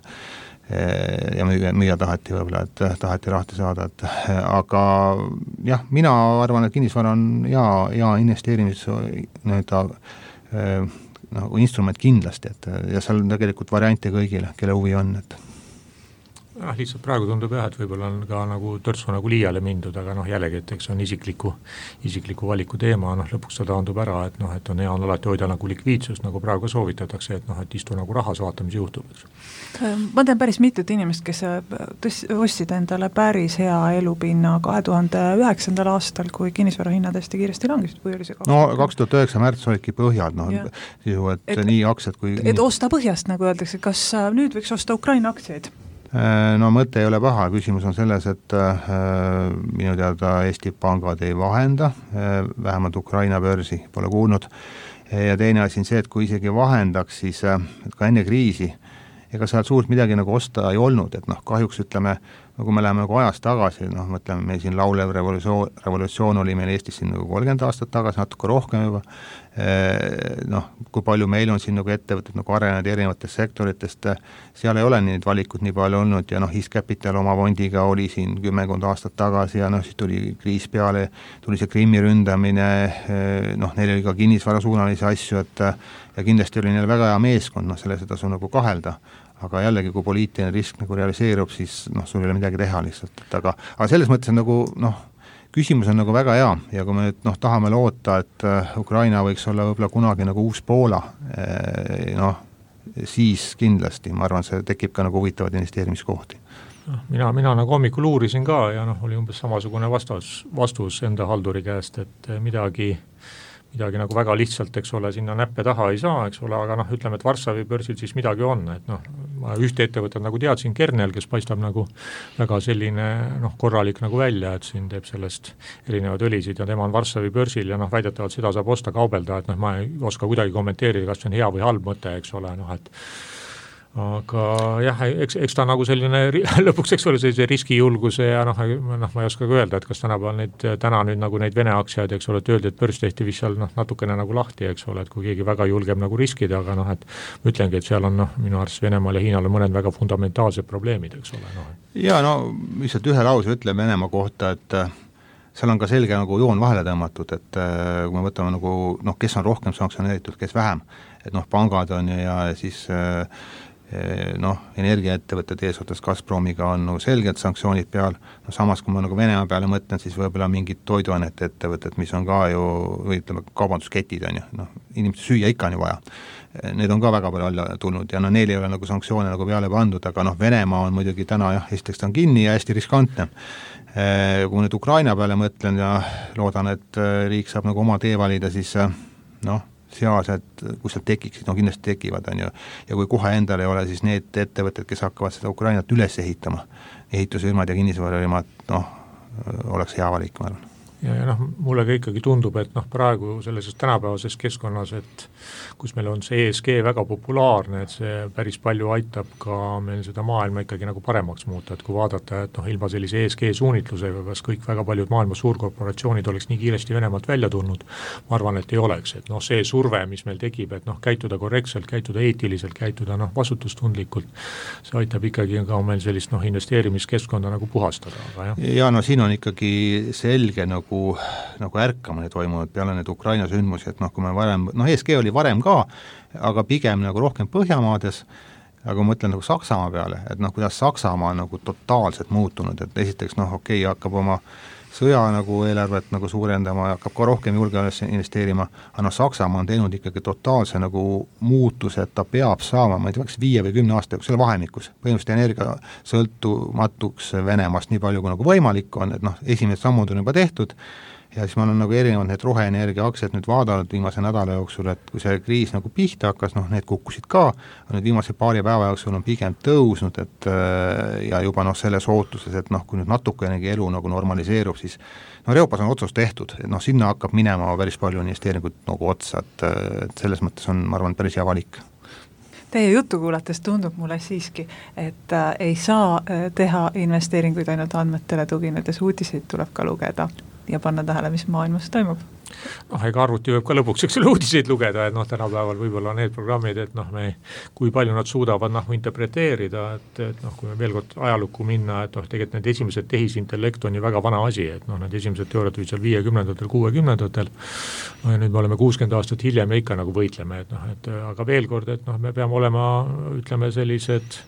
et ja müüa taheti võib-olla, et taheti rahti saada, et aga jah, mina arvan, et kinnisvara on hea investeerimis instrument kindlasti, et ja seal on tegelikult variante kõigile, kelle huvi on, et lihtsalt praegu tundub jah, et võib-olla on ka nagu törtsu nagu liiale mindud, aga jällegi, et eks on isikliku valiku teema, lõpuks ta taandub ära, et et on hea on alati hoida nagu likviidsust, nagu praegu soovitatakse, et istu nagu rahas, vaata, mis juhtub. Ma tean päris mitut inimest, kes ostsid endale päris hea elupinna 2009. aastal, kui kinnisvara hinnad hästi kiiresti langisid, või oli see 2009 märts olidki põhjad, et nii aktsiad kui et osta põhjast, nagu öeldakse, kas nüüd võiks osta Ukraina aktsiaid? Mõte ei ole paha, küsimus on selles, et minu teada Eesti pangad ei vahenda, vähemalt Ukraina börsi pole kuulnud, ja teine asi on see, et kui isegi vahendaks, siis ka enne kriisi, ega seal suurt midagi nagu osta ei olnud, et kahjuks ütleme, kui me läheme nagu ajas tagasi, mõtleme, meil siin laulev revolutsioon oli meil Eestis siin nagu 30 aastat tagasi, natuke rohkem juba, kui palju meil on siin nagu ettevõtted nagu arenenud erinevatest sektoritest, seal ei ole neid valikut nii palju olnud ja East Capital oma fondiga oli siin 10 aastat tagasi ja siis tuli kriis peale, tuli see Krimmi ründamine, neil oli ka kinnisvarasuunalisi asju, et ja kindlasti oli neil väga hea meeskond, selles ei tasu nagu kahelda. Aga jällegi, kui poliitiline risk nagu realiseerub, siis sul ei ole midagi teha lihtsalt, et aga selles mõttes on nagu, küsimus on nagu väga hea ja kui me nüüd tahame loota, et Ukraina võiks olla võib-olla kunagi nagu uus Poola, siis kindlasti, ma arvan, see tekib ka nagu huvitavad investeerimiskohti. Mina nagu hommikul uurisin ka ja oli umbes samasugune vastus enda halduri käest, et midagi nagu väga lihtsalt, eks ole, sinna näppe taha ei saa, eks ole, aga ütleme, et Varssavi börsil siis midagi on, et ma ühte ettevõtet nagu teadsin, Kernel, kes paistab nagu väga selline korralik nagu välja, et siin teeb sellest erinevad õlisid ja tema on Varssavi börsil ja väidetavalt seda saab osta, kaubelda, et ma ei oska kuidagi kommenteerida, kas see on hea või halb mõte, eks ole, et aga jah, eks ta nagu selline lõpuks, eks ole, sellise riskijulguse ja ma ei oska ka öelda, et kas täna nüüd nagu neid Vene aktsiaid, eks ole, et öeldi, et börs tehti vist seal natukene nagu lahti, eks ole, et kui keegi väga julgeb nagu riskida, aga et ma ütlengi, et seal on minu arust Venemaal ja Hiinal on mõned väga fundamentaalsed probleemid, eks ole. Ja lihtsalt ühe lause ütleme Venemaa kohta, et seal on ka selge nagu joon vahele tõmmatud, et kui me võtame nagu noh, kes on rohkem sanktsioneeritud, kes vähem, et noh, pangad on ja siis noh, energiaettevõtted eesotsas Gazpromiga on nagu selged sanktsioonid peal, no samas kui ma nagu Venemaa peale mõtlen, siis võib-olla mingid toiduainete ettevõtted, mis on ka ju, või ütleme, kaubandusketid on ju, noh, inimeste süüa ikka on ju vaja. Need on ka väga palju alla tulnud ja no neil ei ole nagu sanktsioone nagu peale pandud, aga noh, Venemaa on muidugi täna jah, esiteks ta on kinni ja hästi riskantne. Kui nüüd Ukraina peale mõtlen ja loodan, et riik saab nagu oma tee valida, siis noh, sealsed, kui seal tekiksid, no kindlasti tekivad, on ju, ja kui kohe endal ei ole, siis need ettevõtted, kes hakkavad seda Ukrainat üles ehitama, ehitusfirmad ja kinnisvarafirmad, noh, oleks hea valik, ma arvan. Ja noh, mulle ka ikkagi tundub, et noh, praegu selles tänapäevases keskkonnas, et kus meil on see ESG väga populaarne, et see päris palju aitab ka meil seda maailma ikkagi nagu paremaks muuta, et kui vaadata, et noh, ilma sellise ESG suunitlusega, kas kõik väga paljud maailma suurkorporatsioonid oleks nii kiiresti Venemaalt välja tulnud, ma arvan, et ei oleks, et noh, see surve, mis meil tekib, et noh, käituda korrektselt, käituda eetiliselt, käituda noh, vastutustundlikult, see aitab ikkagi ka meil sellist noh, investeerimiskeskkonda nagu puhastada. Aga jah. Ja no siin on ikkagi selge nagu ärkamine toimunud peale need Ukraina sündmusi, et noh, kui me varem, noh ESG oli varem ka, aga pigem nagu rohkem Põhjamaades, aga ma mõtlen nagu Saksamaa peale, et noh, kuidas Saksamaa on nagu totaalselt muutunud, et esiteks noh, okei, hakkab oma sõja nagu eelarvet nagu suurendama ja hakkab ka rohkem julgeolekusse investeerima, aga noh, Saksamaa on teinud ikkagi totaalse nagu muutuse, et ta peab saama, ma ei tea, 5 või 10 aasta selle vahemikus, põhimõtteliselt energia sõltumatuks Venemaast nii palju, kui nagu võimalik on, et noh, esimesed sammud on juba tehtud ja siis ma olen nagu erinevad need roheenergia aktsiad nüüd vaadanud viimase nädala jooksul, et kui see kriis nagu pihta hakkas, noh need kukkusid ka, nüüd viimase paari päeva jooksul on pigem tõusnud, et ja juba noh selles ootuses, et noh, kui nüüd natukenegi elu nagu normaliseerub, siis no Euroopas on otsus tehtud, et noh sinna hakkab minema päris palju investeeringuid nagu otsa, et selles mõttes on, ma arvan, päris hea valik. Teie juttu kuulates tundub mulle siiski, et ei saa teha investeeringuid ainult andmetele tuginedes, uudiseid tuleb ka lugeda ja panna tähele, mis maailmas toimub. Noh, ega arvuti võib ka lõpuks eks uudiseid lugeda, et noh, tänapäeval võib-olla need programmid, et noh, kui palju nad suudavad noh, interpreteerida, et noh, kui me veel kord ajalukku minna, et noh, tegelikult need esimesed tehisintellekt on ju väga vana asi, et noh, need esimesed teooriad olid seal 50-ndatel, 60-ndatel, no ja nüüd me oleme 60 aastat hiljem ja ikka nagu võitleme, et noh, et aga veel kord, et noh, me peame olema, ütleme sellised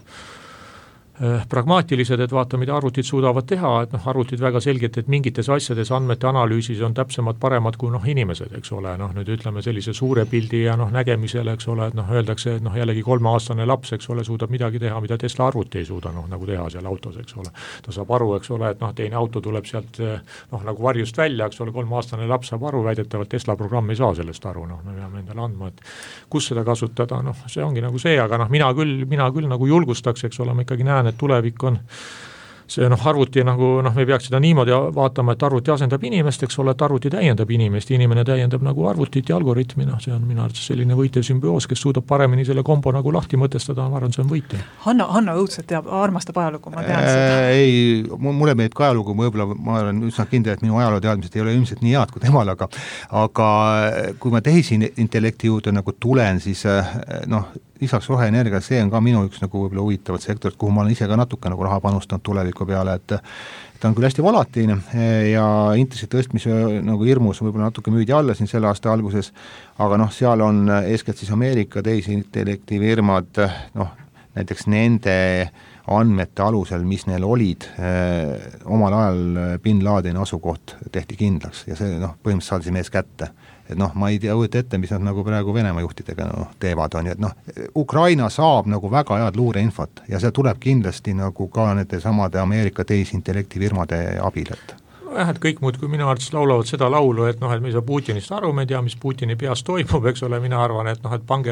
pragmaatilised, et vaata, mida arvutid suudavad teha, et noh, arvutid väga selgelt, et mingites asjades andmete analüüsis on täpsemad paremad kui noh, inimesed, eks ole, noh nüüd ütleme sellise suure pildi ja noh, nägemisele, eks ole, et noh, öeldakse, et noh, jällegi 3-aastane laps, eks ole, suudab midagi teha, mida Tesla arvuti ei suuda, noh, nagu teha seal autos, eks ole. Ta saab aru, eks ole, et noh, teine auto tuleb sealt noh, nagu varjust välja, eks ole, 3-aastane laps saab aru, väidetavalt Tesla programm ei saa sellest aru, noh, me peame endale andma, et kus seda kasutada, noh, see ongi nagu see, aga noh, mina küll nagu julgustaks, eks ole, ma ikkagi näen, et tulevik on see noh, arvuti nagu noh, me peaks seda niimoodi vaatama, et arvuti asendab inimest, eks ole, et arvuti täiendab inimest, inimene täiendab nagu arvutit ja algoritmi, noh, see on minu arvates selline võitev sümbioos, kes suudab paremini selle kombo nagu lahti mõtestada, ma arvan, see on võitev. Hanna õudselt teab, armastab ajalugu, ma tean seda. Ei, mulle meeldib ka ajalugu, võib-olla ma olen üsna kindel, et minu ajalooteadmised ei ole ilmselt nii head kui temal, aga kui ma tehisintellekti juurde nagu tulen, siis noh, lisaks roheenergia, see on ka minu üks nagu võib-olla huvitavat sektorit, kuhu ma olen ise ka natuke nagu raha panustanud tuleviku peale, et ta on küll hästi volatiilne ja intressi tõstmise nagu hirmus võib-olla natuke müüdi alla siin selle aasta alguses, aga noh, seal on eeskätt siis Ameerika tehisintellekti firmad, noh, näiteks nende andmete alusel, mis neil olid, omal ajal Bin Ladeni asukoht tehti kindlaks ja see noh, põhimõtteliselt saadi mees kätte. Et noh, ma ei tea ette, mis nad nagu praegu Venemaa juhtidega teevad, on ju, et noh, Ukraina saab nagu väga head luureinfot ja see tuleb kindlasti nagu ka nende samade Ameerika tehisintellekti firmade abil, et jah, et kõik muud, kui minu arvates laulavad seda laulu, et noh, et me ei saa Putinist aru, me ei tea, mis Putini peas toimub, eks ole, mina arvan, et noh, et pange,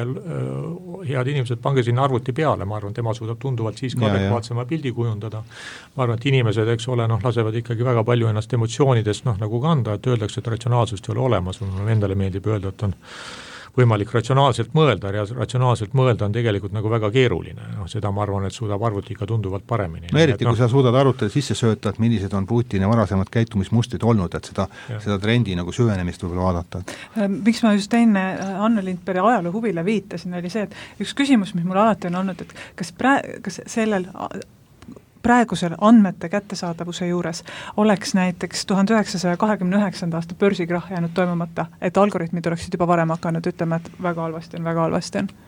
head inimesed, pange sinna arvuti peale, ma arvan, tema suudab tunduvalt siis ka adekvaatsema pildi kujundada. Ma arvan, et inimesed, eks ole, noh, lasevad ikkagi väga palju ennast emotsioonidest noh, nagu kanda, et öeldakse, et ratsionaalsust ei ole olemas, mulle endale meeldib öelda, et on võimalik ratsionaalselt mõelda ja ratsionaalselt mõelda on tegelikult nagu väga keeruline. No, seda ma arvan, et suudab arvuti ikka tunduvalt paremini. No eriti, kui sa suudad arvutada sisse sööta, et millised on Putini varasemad käitumismustrid olnud, et seda trendi nagu süvenemist võib-olla vaadata. Miks ma just enne Anne Lindberg ajaloo huvile viitasin, oli see, et üks küsimus, mis mul alati on olnud, et kas sellel praegusel andmete kättesaadavuse juures oleks näiteks 1929. aasta börsikrahh jäänud toimumata, et algoritmid oleksid juba varem hakanud ütlema, et väga halvasti on?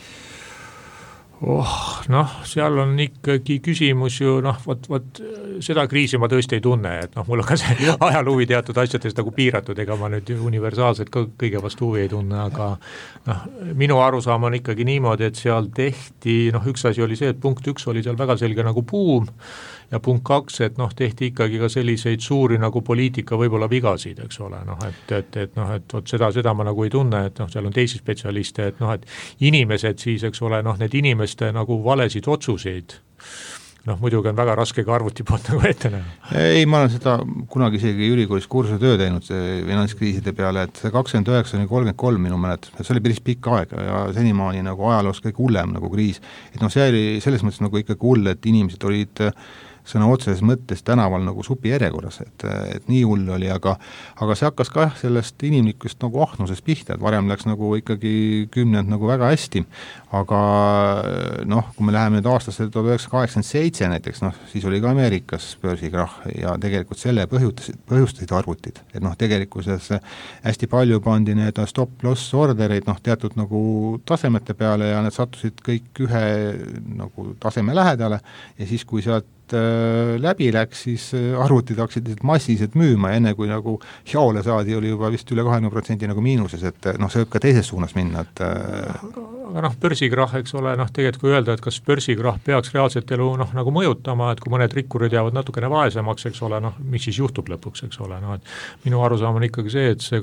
Noh, seal on ikkagi küsimus ju, noh, vot seda kriisi ma tõesti ei tunne, et noh, mul on ka see ajaluvi teatud asjadest nagu piiratud, ega ma nüüd universaalselt kõige vastu huvi ei tunne, aga noh, minu arusaam on ikkagi niimoodi, et seal tehti, noh, üks asi oli see, et punkt 1 oli seal väga selge nagu buum, ja punkt 2, et noh, tehti ikkagi ka selliseid suuri nagu poliitika võib-olla vigasid, eks ole, noh, et vot seda ma nagu ei tunne, et noh, seal on teisi spetsialiste, et noh, et inimesed siis, eks ole, noh, need inimeste nagu valesid otsuseid, noh, muidugi on väga raske ka arvuti poolt nagu ette näha. Ei, ma olen seda kunagi isegi ülikoolis kursuse töö teinud finantskriiside peale, et see 29-33 minu mälet, see oli päris pikk aeg ja senimaani nagu ajaloos kõik hullem nagu kriis. Et noh, see oli selles mõttes nagu ikkagi hull, et inimesed olid sõna otseses mõttes tänaval nagu supi järjekorras, et nii hull oli, aga see hakkas ka sellest inimlikust nagu ahnusest pihta, et varem läks nagu ikkagi 10 nagu väga hästi, aga noh, kui me läheme nüüd aastasse 1987 näiteks, noh, siis oli ka Ameerikas börsikrahh ja tegelikult selle põhjustasid arvutid, et noh, tegelikkuses hästi palju pandi need stop-loss ordereid, noh, teatud nagu tasemete peale ja need sattusid kõik ühe nagu taseme lähedale ja siis, kui sealt läbi läks, siis arvutid hakkasid massiliselt müüma ja enne kui nagu jaole saadi, oli juba vist üle 20% nagu miinuses, et noh, see võib ka teises suunas minna, et aga noh, börsikrahh, eks ole, noh, tegelikult kui öelda, et kas börsikrahh peaks reaalselt elu noh, nagu mõjutama, et kui mõned rikkurid jäävad natukene vaesemaks, eks ole, noh, mis siis juhtub lõpuks, eks ole, noh, et minu arusaam on ikkagi see, et see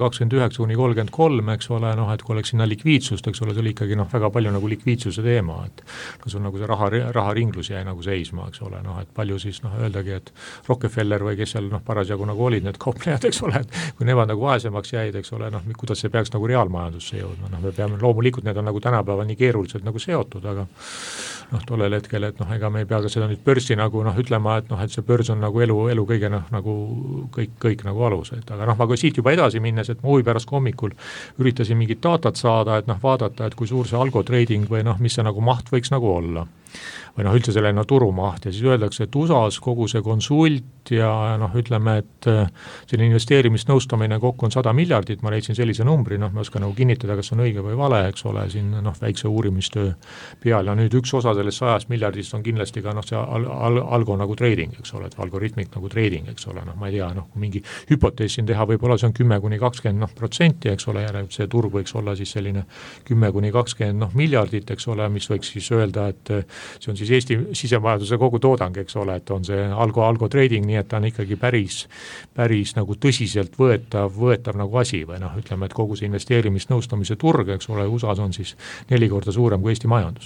29-33, eks ole, noh, et kui oleks sinna likviidsust, eks ole, see oli ikkagi noh, väga palju nagu likviidsuse teema, et no sul nagu see raharinglus jäi nagu seisma, eks ole, noh, et palju siis noh, öeldagi, et Rockefeller või kes seal noh, parasjagu nagu olid need kauplejad, eks ole, et kui nemad nagu vaesemaks jäid, eks ole, noh, kuidas see peaks nagu reaalmajandusse jõudma, noh, me peame, loomulikult need on nagu tänapäeval nii keeruliselt nagu seotud, aga noh, tollel hetkel, et noh, ega me ei pea ka seda nüüd börsi nagu noh, ütlema, et noh, et see börs on nagu elu kõige noh, nagu kõik nagu alus, et aga noh, ma kui siit juba edasi minnes, et ma huvi pärast hommikul üritasin mingit datat saada, et noh, vaadata, et kui suur see algotrading või noh, mis see nagu maht võiks nagu olla. Või noh, üldse selline turumaht ja siis öeldakse, et USA-s kogu see konsult ja noh, ütleme, et selline investeerimisnõustamine kokku on 100 miljardit, ma leidsin sellise numbri, noh, ma oskan nagu kinnitada, kas on õige või vale, eks ole, siin noh, väikse uurimistöö peal ja nüüd üks osa sellest 100 miljardist on kindlasti ka noh, see algo nagu trading, eks ole, et algoritmik nagu trading, eks ole, noh, ma ei tea, noh, kui mingi hüpotees siin teha, võib-olla see on 10-20%, eks ole, ja see turg võiks olla siis selline 10-20 miljardit, eks ole, mis võiks siis öelda, et see on siis Eesti sisemajanduse kogu toodang, eks ole, et on see algo trading, nii et ta on ikkagi päris nagu tõsiselt võetav nagu asi või noh, ütleme, et kogu see investeerimisnõustamise turg, eks ole, USA-s on siis 4 korda suurem kui Eesti majandus.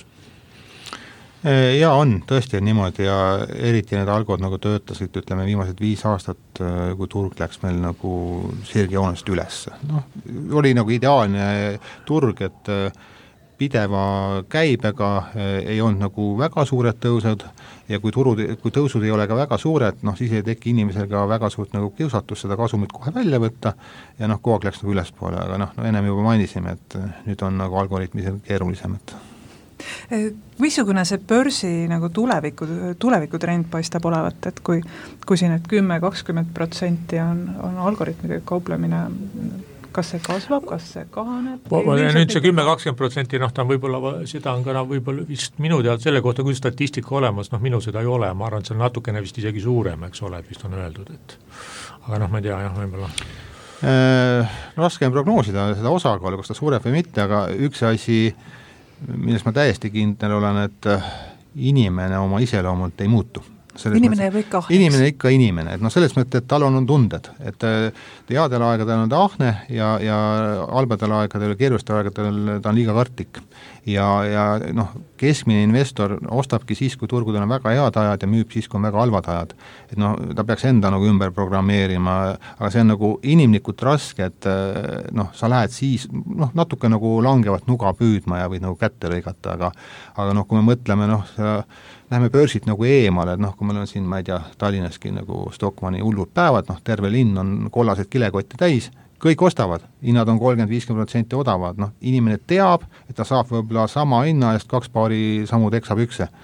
Ja on, tõesti on niimoodi ja eriti need algod nagu töötasid, ütleme viimased 5 aastat, kui turg läks meil nagu sirgjoonest üles. Noh, oli nagu ideaalne turg, et pideva käibega ei olnud nagu väga suured tõusud ja kui tõusud ei ole ka väga suured, noh siis ei teki inimesel ka väga suurt nagu kiusatus seda kasumit kohe välja võtta ja noh, kogu aeg läks nagu ülespoole, aga noh, ennem juba mainisime, et nüüd on nagu algoritmisel keerulisem, et missugune see börsi nagu tulevikutrend paistab olevat, et kui siin 10-20% on algoritmidega kauplemine, kas see kasvab, kas see kahaneb? Nüüd see 10-20%, noh ta on võib-olla, seda on ka võib-olla vist minu teada selle kohta, kui statistika olemas, noh minu seda ei ole, ma arvan, et see on natukene vist isegi suurem, eks ole, et vist on öeldud, et aga noh, ma ei tea, jah, võib-olla. Raske on prognoosida seda osakaalu, kas ta suureb või mitte, aga üks asi, millest ma täiesti kindel olen, et inimene oma iseloomult ei muutu. Inimene jääb ikka ahneks. Inimene ikka inimene, et noh, selles mõttes, et tal on tunded, et headel aegadel on ta ahne ja halbadel aegadel, keerulistel aegadel ta on liiga kartlik. Ja noh, keskmine investor ostabki siis, kui turgudel on väga head ajad ja müüb siis, kui on väga halvad ajad. Et noh, ta peaks enda nagu ümber programmeerima, aga see on nagu inimlikult raske, et noh, sa lähed siis, noh, natuke nagu langevat nuga püüdma ja võid nagu kätte lõigata, aga noh, kui me mõtleme, noh, läheme börsilt nagu eemale, et noh, kui meil on siin, ma ei tea, Tallinnaski nagu Stockmanni hullud päevad, noh, terve linn on kollased kilekotti täis, kõik ostavad, hinnad on 30-50% odavad, noh, inimene teab, et ta saab võib-olla sama hinna eest 2 paari samu teksapükse,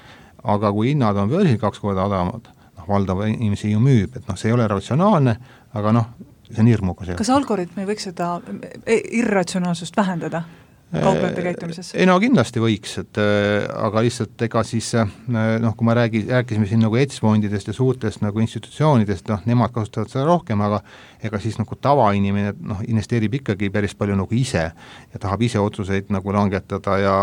aga kui hinnad on börsil 2 korda odavamad, valdav inimesi ju müüb, et see ei ole ratsionaalne, aga see on hirmuga seal. Kas algoritm ei võiks seda irratsionaalsust vähendada kauplejate käitumises? Ei, kindlasti võiks, aga lihtsalt ega siis, kui me rääkisime siin nagu hedgefondidest ja suurtest nagu institutsioonidest, nemad kasutavad seda rohkem, aga ega siis nagu tavainimene investeerib ikkagi päris palju nagu ise ja tahab ise otsuseid nagu langetada ja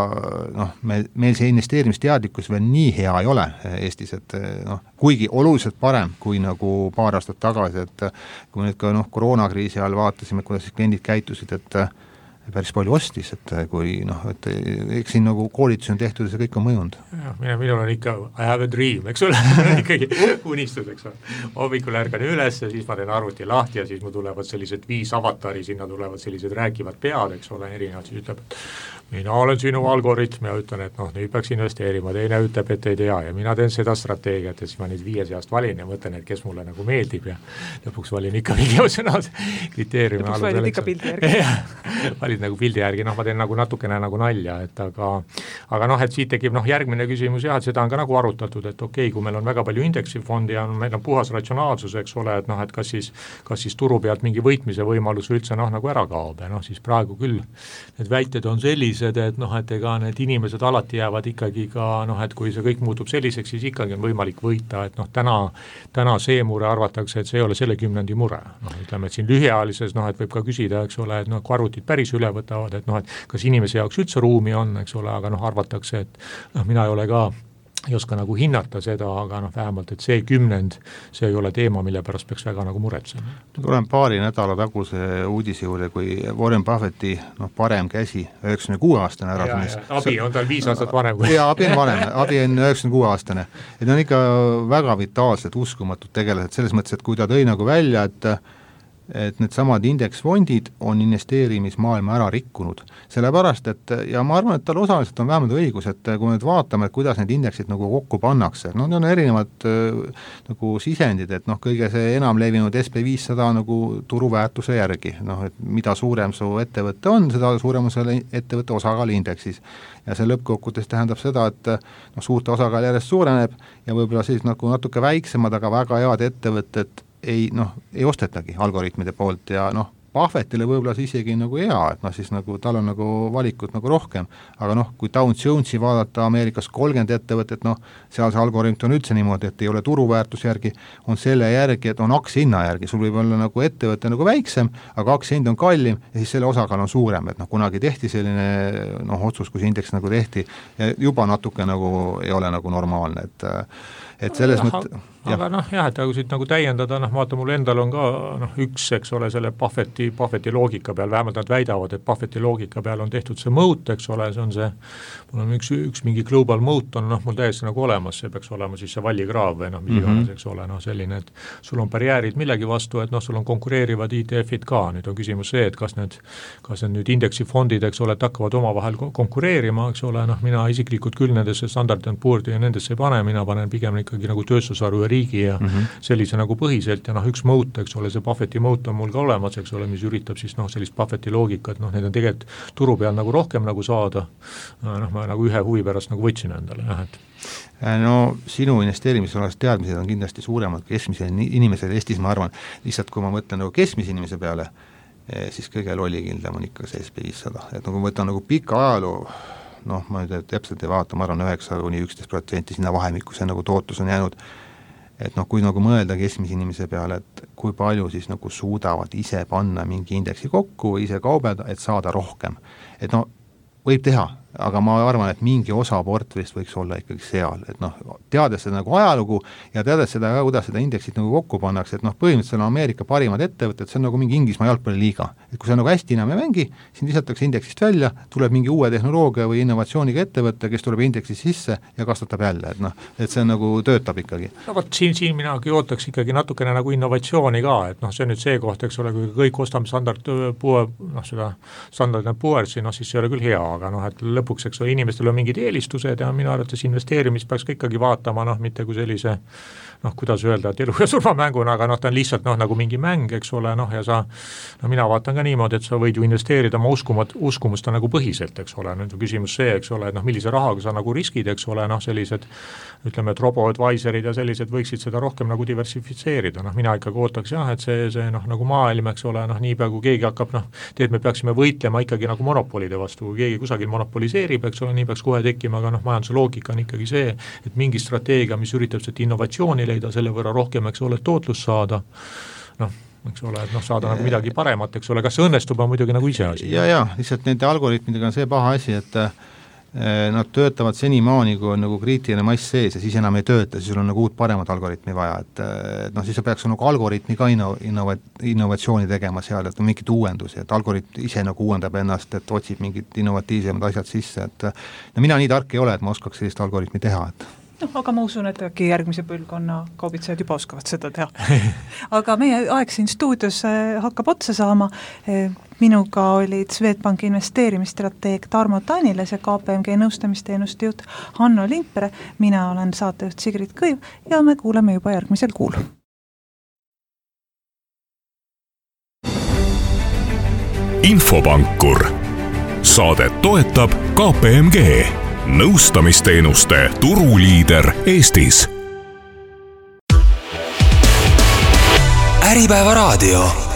meil see investeerimisteadlikkus veel nii hea ei ole Eestis, et kuigi oluliselt parem kui nagu paar aastat tagasi, et kui nüüd ka koroonakriisi ajal vaatasime, kuidas kliendid käitusid, et päris palju ostis, et kui et eks siin nagu koolitus on tehtud ja see kõik on mõjunud. Minul on ikka I have a dream, eks ole, ikkagi unistus, eks ole. Hommikul ärgan üles ja siis ma teen arvuti lahti ja siis mu tulevad sellised 5 avatari, sinna tulevad sellised rääkivad pead, eks ole, erinevad, siis ütleb, et mina olen sinu algoritm ja ütlen, et nüüd peaks investeerima, teine ütleb, et ei tea ja mina teen seda strateegiat ja siis ma neid 5 seast valin ja mõtlen, et kes mulle nagu meeldib ja lõpuks valin ikka mingi emotsionaalse kriteeriumi. Lõpuks valid ikka pildi järgi. Valid nagu pildi järgi, ma teen nagu natukene nagu nalja, et aga et siit tekib järgmine küsimus jah, et seda on ka nagu arutatud, et okei, kui meil on väga palju indeksifondi ja meil on puhas ratsionaalsus, eks ole, et et kas siis turu pealt mingi võitmise võimalus üldse nagu ära kaob ja siis praegu küll need väited on sellised, et ega need inimesed alati jäävad ikkagi ka, et kui see kõik muutub selliseks, siis ikkagi on võimalik võita, et täna see mure arvatakse, et see ei ole selle kümnendi mure. Ütleme, et siin lühiajalises, et võib ka küsida, eks ole, et kui arvutid päris üle võtavad, et kas inimese jaoks üldse ruumi on, eks ole, aga arvatakse, et mina ei ole ka ei oska nagu hinnata seda, aga vähemalt, et see kümnend, see ei ole teema, mille pärast peaks väga nagu muretsema. Tulen paari nädala taguse uudise juurde, kui Warren Buffetti parem käsi, 96-aastane ära. Abi on tal 5 aastat vanem. Ja, abi on vanem, abi on 96-aastane. Et on ikka väga vitaalsed, uskumatud tegelased, selles mõttes, et kui ta tõi nagu välja, et need samad indeksfondid on investeerimismaailma ära rikkunud. Sellepärast, et ja ma arvan, et tal osaliselt on vähemalt õigus, et kui nüüd vaatame, et kuidas need indeksid nagu kokku pannakse, need on erinevad nagu sisendid, et kõige see enam levinud SP500 nagu turuväärtuse järgi, et mida suurem su ettevõtte on, seda suurem on selle ettevõtte osakaal indeksis. Ja see lõppkokkuvõttes tähendab seda, et suurte osakaal järjest suureneb ja võib-olla siis nagu natuke väiksemad, aga väga head ettevõtted ei ostetagi algoritmide poolt ja Buffettile võib-olla see isegi nagu hea, et siis nagu tal on nagu valikut nagu rohkem, aga kui Dow Jonesi vaadata Ameerikas 30 ettevõtet, seal see algoritm on üldse niimoodi, et ei ole turuväärtus järgi, on selle järgi, et on aktsia järgi, sul võib olla nagu ettevõte nagu väiksem, aga aktsia hind on kallim ja siis selle osakaal on suurem, et kunagi tehti selline otsus, kus indeks nagu tehti ja juba natuke nagu ei ole nagu normaalne, et selles mõttes aga et kui siit nagu täiendada, vaata mul endal on ka üks, eks ole, selle Buffetti loogika peal, vähemalt nad väidavad, et Buffetti loogika peal on tehtud see mõõt, eks ole, see on see, mul on üks mingi global mõõt on mul täiesti nagu olemas, see peaks olema siis see vallikraav või mis iganes, eks ole, selline, et sul on barjäärid millegi vastu, et sul on konkureerivad ETF-id ka, nüüd on küsimus see, et kas need nüüd indeksifondid, eks ole, et hakkavad omavahel konkureerima, eks ole, mina isiklikult küll nendesse Standard & Poor's ja nendesse ei pane, mina panen pigem ikkagi nagu tööstusharu riigi ja sellise nagu põhiselt ja üks mõõt, eks ole, see Buffetti mõõt on mul ka olemas, eks ole, mis üritab siis sellist Buffetti loogikat, need on tegelikult turu peal nagu rohkem nagu saada, ma nagu ühe huvi pärast nagu võtsin endale, et sinu investeerimisalast teadmised on kindlasti suuremad keskmisel inimesel Eestis, ma arvan, lihtsalt kui ma mõtlen nagu keskmise inimese peale, siis kõige lollikindlam on ikka see SP500, et kui ma võtan nagu pika ajaloo, ma nüüd täpselt ei vaata, ma arvan 9–11% sinna vahemikku, see nagu tootlus on jäänud, et kui nagu mõelda keskmise inimese peale, et kui palju siis nagu suudavad ise panna mingi indeksi kokku, ise kaubelda, et saada rohkem. Et võib teha, aga ma arvan, et mingi osa portfellist võiks olla ikkagi seal, et teades seda nagu ajalugu ja teades seda, kuidas seda indeksit nagu kokku pannakse, et põhimõtteliselt on Ameerika parimad ettevõtted, see on nagu mingi Inglismaa jalgpalliliiga, et kui see nagu hästi enam ei mängi, siin lisatakse indeksist välja, tuleb mingi uue tehnoloogia või innovatsiooniga ettevõtte, kes tuleb indeksist sisse ja kasvatab jälle, et see nagu töötab ikkagi. Vot siin minagi ootaks ikkagi natukene nagu innovatsiooni ka, et see on nüüd see koht, eks ole, kui kõik ostame Standard & Poor'si, siis see ei ole küll hea, aga et lõpuks, eks ole, inimestel on mingid eelistused ja minu arvates investeerimist peaks ka ikkagi vaatama, mitte kui sellise kuidas öelda, et elu ja surma mänguna, aga ta on lihtsalt nagu mingi mäng, eks ole, ja sa, mina vaatan ka niimoodi, et sa võid ju investeerida oma uskumusta nagu põhiselt, eks ole, nüüd on küsimus see, eks ole, et millise rahaga sa nagu riskid, eks ole, sellised, ütleme, et robo-advisorid ja sellised võiksid seda rohkem nagu diversifitseerida, mina ikkagi ootaks jah, et see nagu maailm, eks ole, niipea kui keegi hakkab, tead, me peaksime võitlema ikkagi nagu monopolide vastu, kui keegi kusagil monopoliseerib, eks ole, nii peaks kohe tekkima, aga majanduse loogika on ikkagi see, et mingi strateegia, mis üritab seda innovatsiooni leida, selle võrra rohkem, eks ole, tootlust saada, eks ole, et saada nagu midagi paremat, eks ole, kas see õnnestub, on muidugi nagu ise asi. Ja, lihtsalt nende algoritmidega on see paha asi, et nad töötavad senimaani, kui on nagu kriitiline mass sees ja siis enam ei tööta, siis sul on nagu uut paremat algoritmi vaja, et siis sa peaks nagu algoritmi ka innovatsiooni tegema seal, et on mingid uuendusi, et algoritm ise nagu uuendab ennast, et otsib mingid innovatiivsemad asjad sisse, et mina nii tark ei ole, et ma oskaks sellist algoritmi teha, et aga ma usun, et äkki järgmise põlvkonna kaubitsejad juba oskavad seda teha. Aga meie aeg siin stuudios hakkab otsa saama. Minuga olid Swedbanki investeerimisstrateeg Tarmo Taniles ja KPMG nõustamisteenuste juht Hanno Limpere. Mina olen saatejuht Sigrid Kõiv ja me kuuleme juba järgmisel kuul. Infopankur. Saadet toetab KPMG. Nõustamisteenuste turuliider Eestis. Äripäeva raadio.